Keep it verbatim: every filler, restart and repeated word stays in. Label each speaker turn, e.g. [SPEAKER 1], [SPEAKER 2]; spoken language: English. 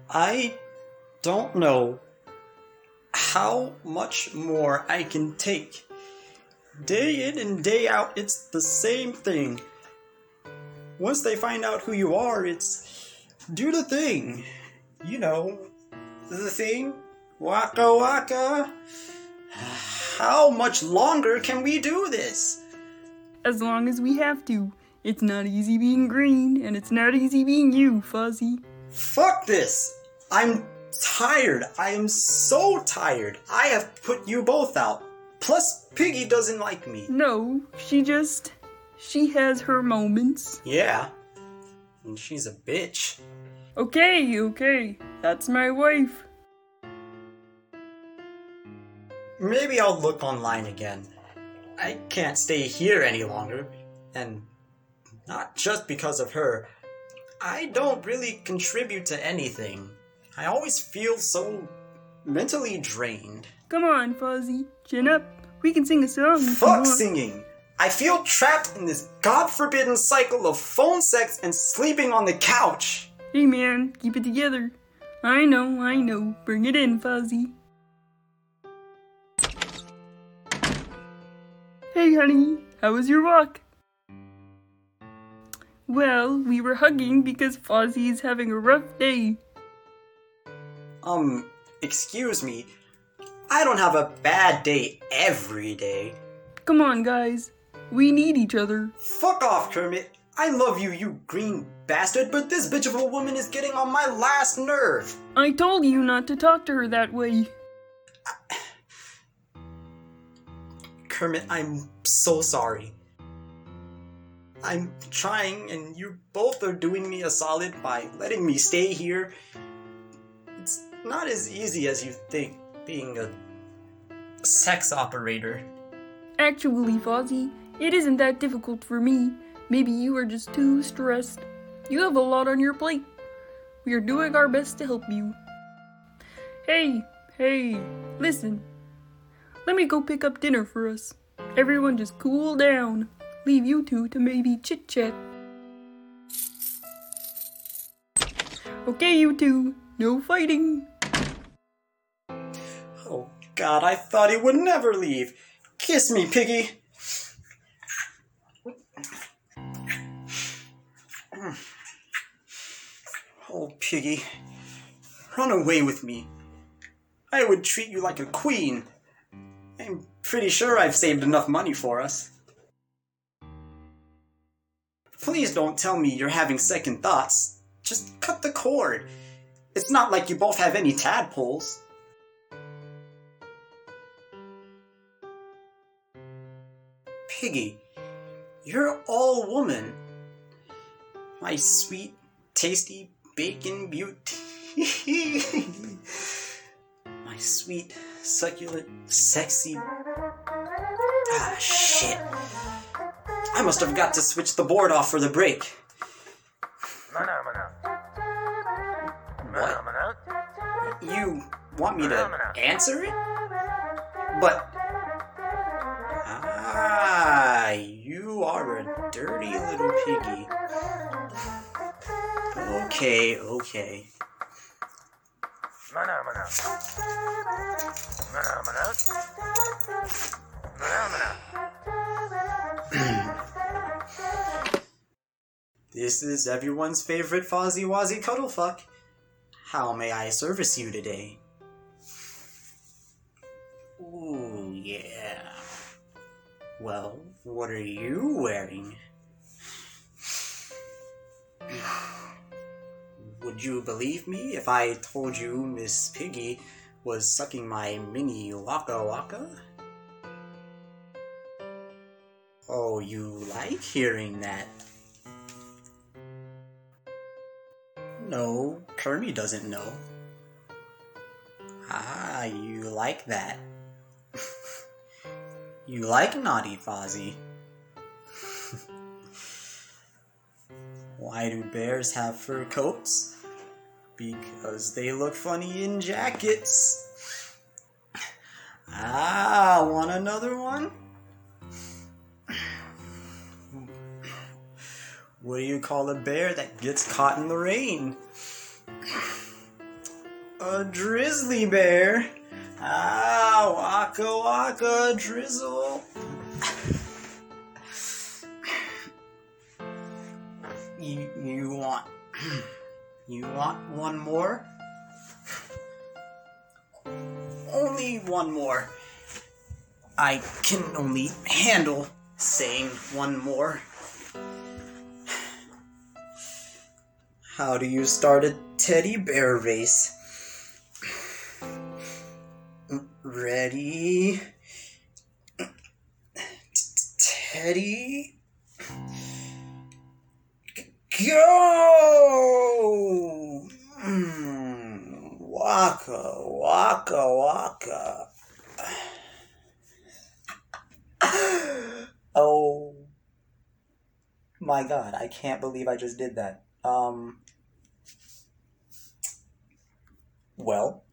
[SPEAKER 1] I don't know how much more I can take. Day in and day out, it's the same thing. Once they find out who you are, it's do the thing. You know, the thing. Waka waka. How much longer can we do this?
[SPEAKER 2] As long as we have to. It's not easy being green, and it's not easy being you, Fuzzy.
[SPEAKER 1] Fuck this! I'm tired. I am so tired. I have put you both out. Plus, Piggy doesn't like me.
[SPEAKER 2] No, she just... she has her moments.
[SPEAKER 1] Yeah. And she's a bitch.
[SPEAKER 2] Okay, okay. That's my wife.
[SPEAKER 1] Maybe I'll look online again. I can't stay here any longer. And not just because of her. I don't really contribute to anything. I always feel so mentally drained.
[SPEAKER 2] Come on, Fuzzy. Chin up. We can sing a song.
[SPEAKER 1] Fuck singing! I feel trapped in this god-forbidden cycle of phone sex and sleeping on the couch.
[SPEAKER 2] Hey man, keep it together. I know, I know. Bring it in, Fuzzy. Hey honey, how was your walk? Well, we were hugging because Fuzzy is having a rough day.
[SPEAKER 1] Um, excuse me. I don't have a bad day every day.
[SPEAKER 2] Come on, guys. We need each other.
[SPEAKER 1] Fuck off, Kermit. I love you, you green bastard, but this bitch of a woman is getting on my last nerve.
[SPEAKER 2] I told you not to talk to her that way.
[SPEAKER 1] Kermit, I'm so sorry. I'm trying, and you both are doing me a solid by letting me stay here. It's not as easy as you think, being a sex operator.
[SPEAKER 2] Actually, Fuzzy, it isn't that difficult for me. Maybe you are just too stressed. You have a lot on your plate. We are doing our best to help you. Hey, hey, listen. Let me go pick up dinner for us. Everyone just cool down. Leave you two to maybe chit-chat. Okay, you two. No fighting.
[SPEAKER 1] Oh God, I thought he would never leave. Kiss me, Piggy. Oh, Piggy. Run away with me. I would treat you like a queen. I'm pretty sure I've saved enough money for us. Please don't tell me you're having second thoughts. Just cut the cord. It's not like you both have any tadpoles. Piggy, you're all woman. My sweet, tasty bacon beauty. My sweet, succulent, sexy... Ah, shit. I must have got to switch the board off for the break. What? You want me to answer it? But... Ah, you are a dirty little piggy. Okay, okay. This is everyone's favorite Fozzie Wozzie Cuddlefuck. How may I service you today? Ooh, yeah. Well, what are you wearing? Would you believe me if I told you Miss Piggy was sucking my mini Waka Waka? Oh, you like hearing that? No, Kermie doesn't know. Ah, you like that. You like naughty Fozzie. Why do bears have fur coats? Because they look funny in jackets. Ah, want another one? What do you call a bear that gets caught in the rain? A drizzly bear? Ah, waka waka drizzle. You, you want... You want one more? Only one more. I can only handle saying one more. How do you start a teddy bear race? Ready? Teddy? Go! Mm, waka, waka, waka. Oh my god, I can't believe I just did that. Um, well,